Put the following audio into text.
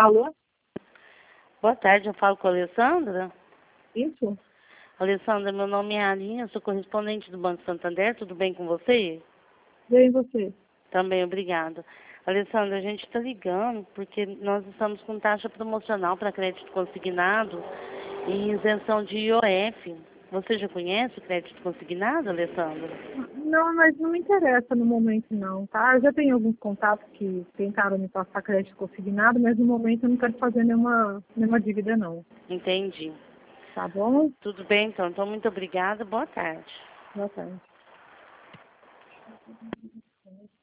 Alô? Boa tarde, eu falo com a Alessandra. Isso? Alessandra, meu nome é Aline, eu sou correspondente do Banco Santander, tudo bem com você? Bem, você? Também, obrigada. Alessandra, a gente está ligando porque nós estamos com taxa promocional para crédito consignado e isenção de IOF. Você já conhece o crédito consignado, Alessandra? Não, mas não me interessa no momento não, tá? Eu já tenho alguns contatos que tentaram me passar crédito consignado, mas no momento eu não quero fazer nenhuma dívida não. Entendi. Tá bom? Tudo bem, então. Então, muito obrigada. Boa tarde. Boa tarde.